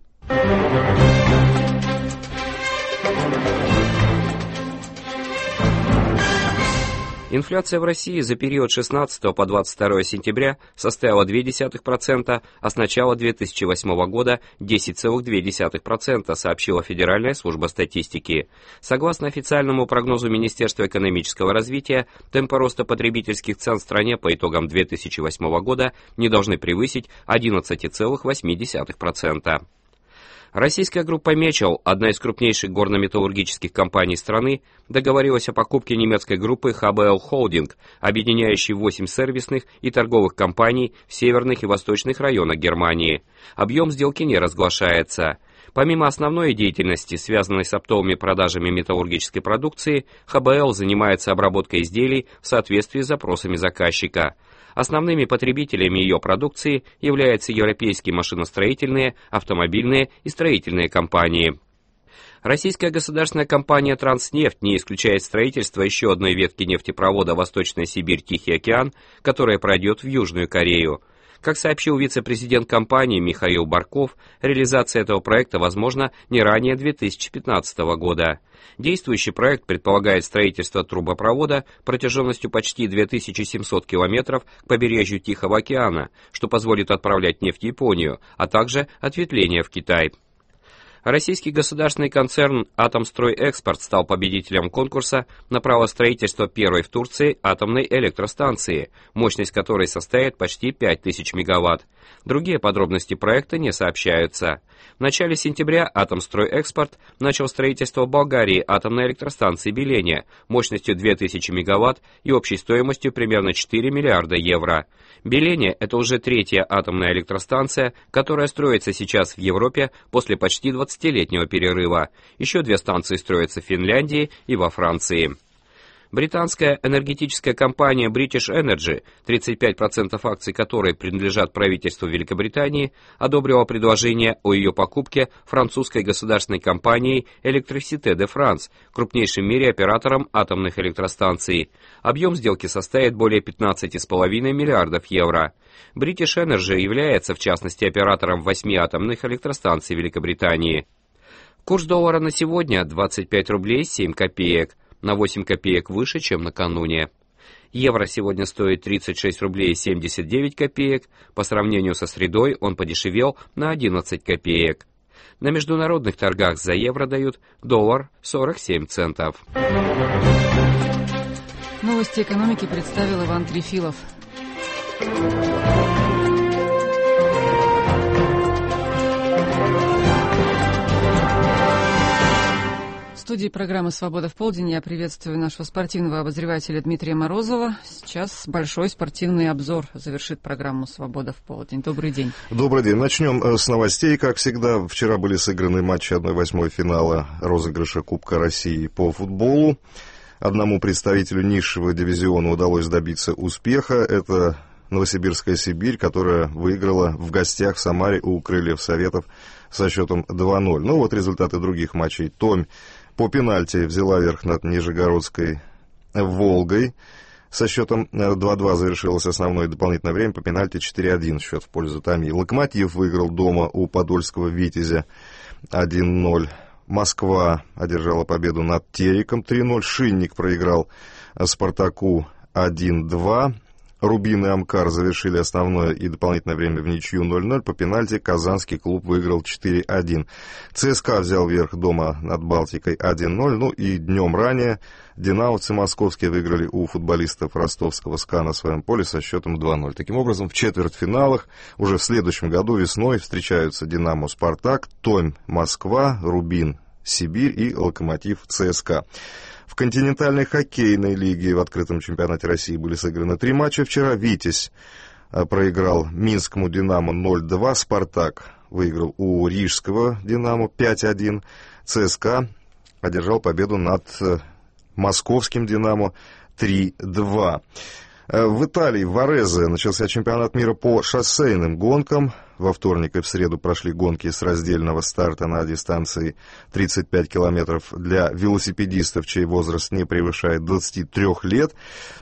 Инфляция в России за период с шестнадцатого по двадцать второе сентября составила ноль целых две десятых процента, а с начала две тысячи восьмого года десять целых две десятых процента, сообщила Федеральная служба статистики. Согласно официальному прогнозу Министерства экономического развития, темпы роста потребительских цен в стране по итогам две тысячи восьмого года не должны превысить одиннадцать целых восемь десятых процента. Российская группа «Мечел», одна из крупнейших горно-металлургических компаний страны, договорилась о покупке немецкой группы эйч би эл Holding, объединяющей восемь сервисных и торговых компаний в северных и восточных районах Германии. Объем сделки не разглашается. Помимо основной деятельности, связанной с оптовыми продажами металлургической продукции, эйч би эл занимается обработкой изделий в соответствии с запросами заказчика. Основными потребителями ее продукции являются европейские машиностроительные, автомобильные и строительные компании. Российская государственная компания «Транснефть» не исключает строительство еще одной ветки нефтепровода «Восточная Сибирь-Тихий океан», которая пройдет в Южную Корею. Как сообщил вице-президент компании Михаил Барков, реализация этого проекта возможна не ранее две тысячи пятнадцатого года. Действующий проект предполагает строительство трубопровода протяженностью почти две тысячи семьсот километров к побережью Тихого океана, что позволит отправлять нефть в Японию, а также ответвление в Китай. Российский государственный концерн «Атомстройэкспорт» стал победителем конкурса на право строительства первой в Турции атомной электростанции, мощность которой составит почти пять тысяч мегаватт. Другие подробности проекта не сообщаются. В начале сентября «Атомстройэкспорт» начал строительство в Болгарии атомной электростанции «Белене» мощностью две тысячи мегаватт и общей стоимостью примерно четыре миллиарда евро. «Белене» — это уже третья атомная электростанция, которая строится сейчас в Европе после почти двадцатилетнего перерыва. Еще две станции строятся в Финляндии и во Франции. Британская энергетическая компания British Energy, тридцать пять процентов акций которой принадлежат правительству Великобритании, одобрила предложение о ее покупке французской государственной компанией Électricité de France, крупнейшим в мире оператором атомных электростанций. Объем сделки составит более пятнадцать целых пять десятых миллиардов евро. British Energy является, в частности, оператором восьми атомных электростанций Великобритании. Курс доллара на сегодня двадцать пять рублей семь копеек. На восемь копеек выше, чем накануне. Евро сегодня стоит тридцать шесть рублей семьдесят девять копеек, по сравнению со средой он подешевел на одиннадцать копеек. На международных торгах за евро дают доллар сорок семь центов. Новости экономики представил Иван Трефилов. В студии программы «Свобода в полдень» я приветствую нашего спортивного обозревателя Дмитрия Морозова. Сейчас большой спортивный обзор завершит программу «Свобода в полдень». Добрый день. Добрый день. Начнем с новостей. Как всегда, вчера были сыграны матчи одна восьмая финала розыгрыша Кубка России по футболу. Одному представителю низшего дивизиона удалось добиться успеха. Это Новосибирская «Сибирь», которая выиграла в гостях в Самаре у Крыльев Советов со счетом два ноль. Ну вот результаты других матчей. Томь по пенальти взяла верх над Нижегородской «Волгой». Со счетом два-два завершилось основное дополнительное время. По пенальти четыре один счет в пользу Томи. Локомотив выиграл дома у подольского «Витязя один ноль. Москва одержала победу над Тереком три ноль. Шинник проиграл Спартаку один-два. Рубин и Амкар завершили основное и дополнительное время в ничью ноль ноль. По пенальти казанский клуб выиграл четыре один. ЦСКА взял верх дома над Балтикой один ноль. Ну и днем ранее динамовцы московские выиграли у футболистов ростовского СКА на своем поле со счетом два ноль. Таким образом, в четвертьфиналах уже в следующем году весной встречаются Динамо Спартак, Томь Москва, Рубин Сибирь и Локомотив ЦСКА. В континентальной хоккейной лиге в открытом чемпионате России были сыграны три матча. Вчера «Витязь» проиграл Минскому «Динамо» ноль два, «Спартак» выиграл у Рижского «Динамо» пять один, ЦСКА одержал победу над московским «Динамо» три два. В Италии, в Варезе, начался чемпионат мира по шоссейным гонкам. Во вторник и в среду прошли гонки с раздельного старта на дистанции тридцать пять километров для велосипедистов, чей возраст не превышает двадцати трёх лет,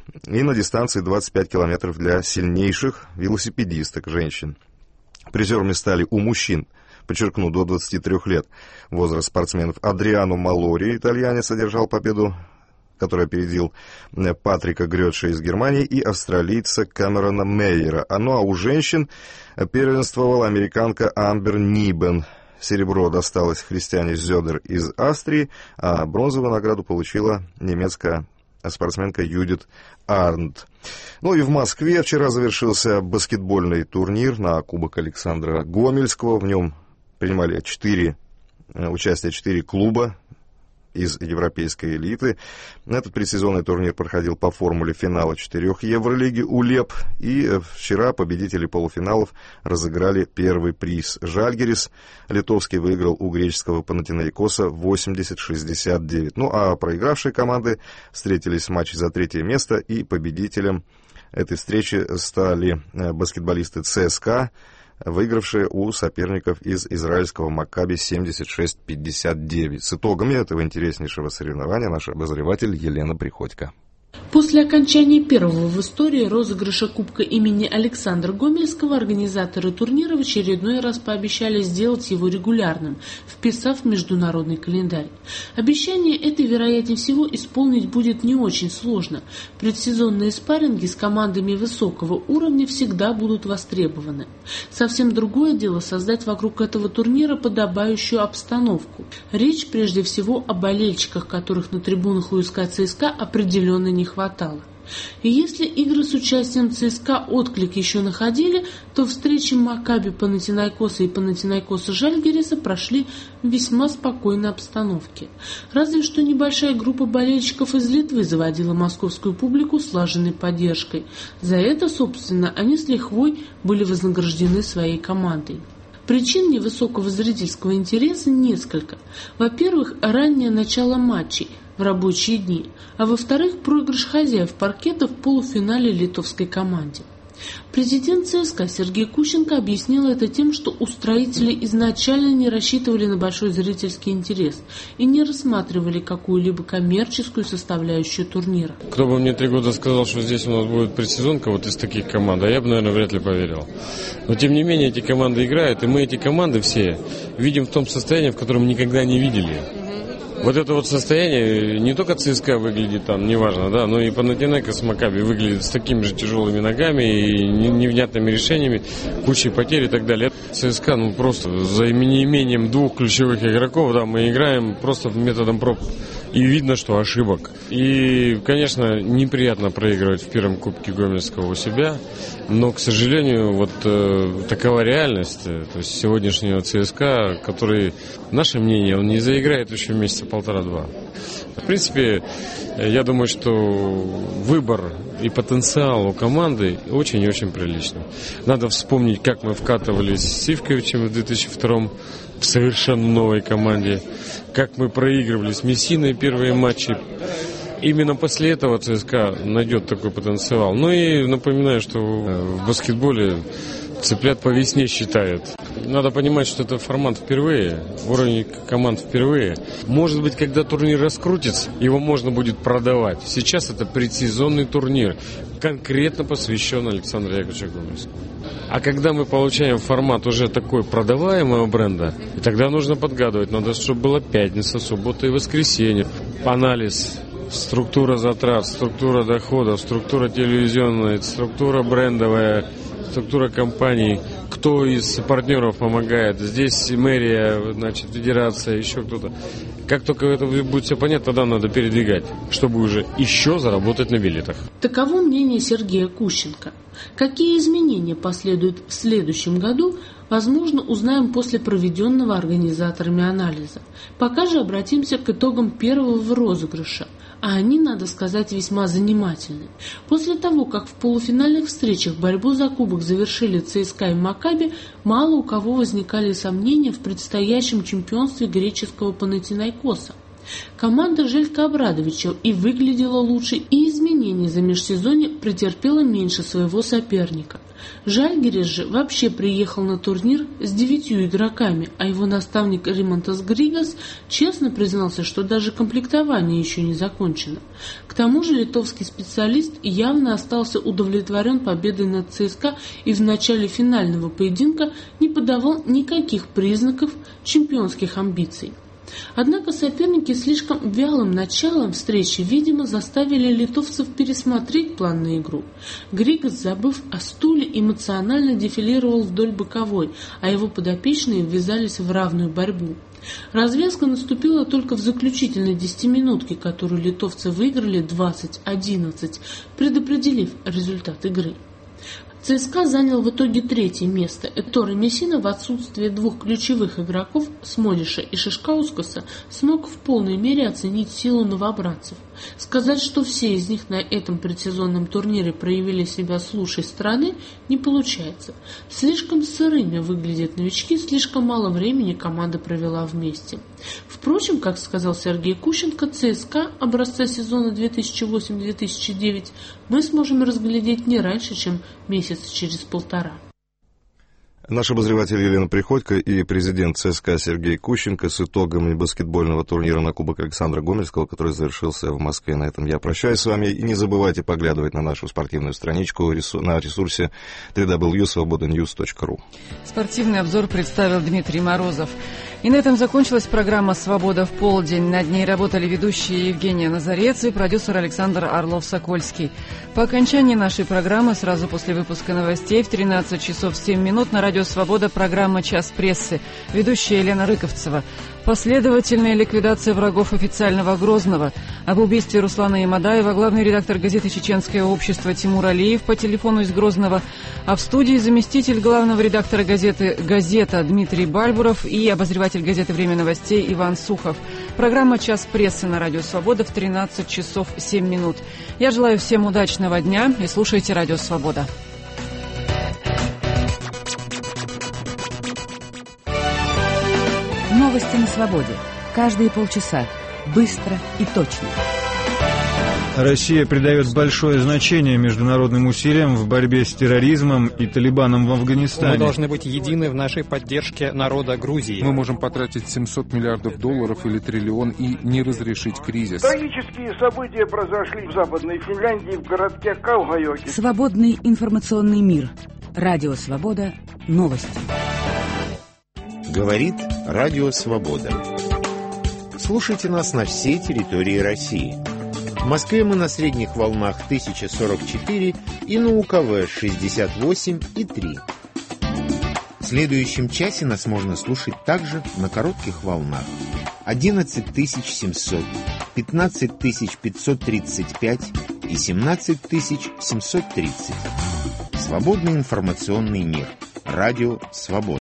и на дистанции двадцать пять километров для сильнейших велосипедисток, женщин. Призерами стали у мужчин, подчеркну, до двадцати трёх лет возраст спортсменов. Адриано Малори, итальянец, одержал победу, который опередил Патрика Грётша из Германии, и австралийца Камерона Мейера. Ну а у женщин первенствовала американка Амбер Нибен. Серебро досталось Христиане Зёдер из Австрии, а бронзовую награду получила немецкая спортсменка Юдит Арндт. Ну и в Москве вчера завершился баскетбольный турнир на Кубок Александра Гомельского. В нем принимали четыре участие четыре клуба из европейской элиты. Этот предсезонный турнир проходил по формуле финала четырех Евролиги УЛЕП, и вчера победители полуфиналов разыграли первый приз. Жальгирис литовский выиграл у греческого Панатинаикоса восемьдесят шестьдесят девять. Ну а проигравшие команды встретились в матче за третье место, и победителем этой встречи стали баскетболисты ЦСКА, выигравшие у соперников из израильского Маккаби семьдесят шесть пятьдесят девять. С итогами этого интереснейшего соревнования наш обозреватель Елена Приходько. После окончания первого в истории розыгрыша Кубка имени Александра Гомельского организаторы турнира в очередной раз пообещали сделать его регулярным, вписав в международный календарь. Обещание это, вероятнее всего, исполнить будет не очень сложно. Предсезонные спарринги с командами высокого уровня всегда будут востребованы. Совсем другое дело создать вокруг этого турнира подобающую обстановку. Речь прежде всего о болельщиках, которых на трибунах у СКА ЦСКА определенно не хватало. И если игры с участием ЦСКА отклик еще находили, то встречи Маккаби Панатинаикоса и Панатинаикоса Жальгириса прошли в весьма спокойной обстановке. Разве что небольшая группа болельщиков из Литвы заводила московскую публику слаженной поддержкой. За это, собственно, они с лихвой были вознаграждены своей командой. Причин невысокого зрительского интереса несколько. Во-первых, раннее начало матчей в рабочие дни, а во-вторых, проигрыш хозяев паркета в полуфинале литовской команде. Президент ЦСКА Сергей Кущенко объяснил это тем, что устроители изначально не рассчитывали на большой зрительский интерес и не рассматривали какую-либо коммерческую составляющую турнира. Кто бы мне три года сказал, что здесь у нас будет предсезонка вот из таких команд, а я бы, наверное, вряд ли поверил. Но тем не менее эти команды играют, и мы эти команды все видим в том состоянии, в котором никогда не видели. Вот это вот состояние, не только ЦСКА выглядит там, неважно, да, но и Панатинаикос с Маккаби выглядит с такими же тяжелыми ногами и невнятными решениями, кучей потерь и так далее. ЦСКА, ну просто за неимением двух ключевых игроков, да, мы играем просто методом проб. И видно, что ошибок. И, конечно, неприятно проигрывать в первом Кубке Гомельского у себя, но, к сожалению, вот э, такова реальность. То есть сегодняшнего ЦСКА, который, наше мнение, он не заиграет еще месяца полтора-два. В принципе, я думаю, что выбор и потенциал у команды очень и очень приличный. Надо вспомнить, как мы вкатывались с Сивковичем в две тысячи втором в совершенно новой команде, как мы проигрывали с Мессиной первые матчи. Именно после этого ЦСКА найдет такой потенциал. Ну и напоминаю, что в баскетболе цыплят по весне считают. Надо понимать, что это формат впервые, уровень команд впервые. Может быть, когда турнир раскрутится, его можно будет продавать. Сейчас это предсезонный турнир, конкретно посвящен Александру Яковлевичу Гомельскому. А когда мы получаем формат уже такой продаваемого бренда, и тогда нужно подгадывать. Надо, чтобы была пятница, суббота и воскресенье. Анализ, структура затрат, структура доходов, структура телевизионная, структура брендовая, структура компаний. Кто из партнеров помогает? Здесь мэрия, значит, федерация, еще кто-то. Как только это будет все понятно, тогда надо передвигать, чтобы уже еще заработать на билетах. Таково мнение Сергея Кущенко. Какие изменения последуют в следующем году, возможно, узнаем после проведенного организаторами анализа. Пока же обратимся к итогам первого розыгрыша. А они, надо сказать, весьма занимательны. После того, как в полуфинальных встречах борьбу за кубок завершили ЦСКА и Маккаби, мало у кого возникали сомнения в предстоящем чемпионстве греческого Панатинайкоса. Команда Желька Обрадовича и выглядела лучше, и изменений за межсезонье претерпела меньше своего соперника. Жальгирис же вообще приехал на турнир с девятью игроками, а его наставник Римонтас Григас честно признался, что даже комплектование еще не закончено. К тому же литовский специалист явно остался удовлетворен победой над ЦСКА и в начале финального поединка не подавал никаких признаков чемпионских амбиций. Однако соперники слишком вялым началом встречи, видимо, заставили литовцев пересмотреть план на игру. Григас, забыв о стуле, эмоционально дефилировал вдоль боковой, а его подопечные ввязались в равную борьбу. Развязка наступила только в заключительной десятиминутке, которую литовцы выиграли двадцать одиннадцать, предопределив результат игры. ЦСКА занял в итоге третье место. Ettore Messina в отсутствие двух ключевых игроков Смодиша и Шишкаускаса смог в полной мере оценить силу новобранцев. Сказать, что все из них на этом предсезонном турнире проявили себя с лучшей стороны, не получается. Слишком сырыми выглядят новички, слишком мало времени команда провела вместе. Впрочем, как сказал Сергей Кущенко, ЦСКА образца сезона две тысячи восемь - две тысячи девять мы сможем разглядеть не раньше, чем месяца через полтора. Наш обозреватель Елена Приходько и президент ЦСКА Сергей Кущенко с итогами баскетбольного турнира на Кубок Александра Гомельского, который завершился в Москве. На этом я прощаюсь с вами. И не забывайте поглядывать на нашу спортивную страничку на ресурсе дабл ю дабл ю дабл ю точка свобода ньюс точка ру. Спортивный обзор представил Дмитрий Морозов. И на этом закончилась программа «Свобода в полдень». Над ней работали ведущие Евгения Назарец и продюсер Александр Орлов-Сокольский. По окончании нашей программы, сразу после выпуска новостей, в тринадцать часов семь минут на радио «Свобода» программа «Час прессы». Ведущая Елена Рыковцева. Последовательная ликвидация врагов официального Грозного. Об убийстве Руслана Ямадаева главный редактор газеты «Чеченское общество» Тимур Алиев по телефону из Грозного. А в студии заместитель главного редактора газеты «Газета» Дмитрий Бальбуров и обозреватель газеты «Время новостей» Иван Сухов. Программа «Час прессы» на радио «Свобода» в тринадцать часов семь минут. Я желаю всем удачного дня и слушайте радио «Свобода». Новости на свободе. Каждые полчаса. Быстро и точно. Россия придает большое значение международным усилиям в борьбе с терроризмом и талибаном в Афганистане. Мы должны быть едины в нашей поддержке народа Грузии. Мы можем потратить семьсот миллиардов долларов или триллион и не разрешить кризис. Трагические события произошли в Западной Финляндии, в городке Каугайоки. Свободный информационный мир. Радио «Свобода». Новости. Говорит Радио Свобода. Слушайте нас на всей территории России. В Москве мы на средних волнах тысяча сорок четыре и на УКВ шестьдесят восемь и три. В следующем часе нас можно слушать также на коротких волнах одиннадцать тысяч семьсот, пятнадцать тысяч пятьсот тридцать пять и семнадцать тысяч семьсот тридцать. Свободный информационный мир. Радио «Свобода».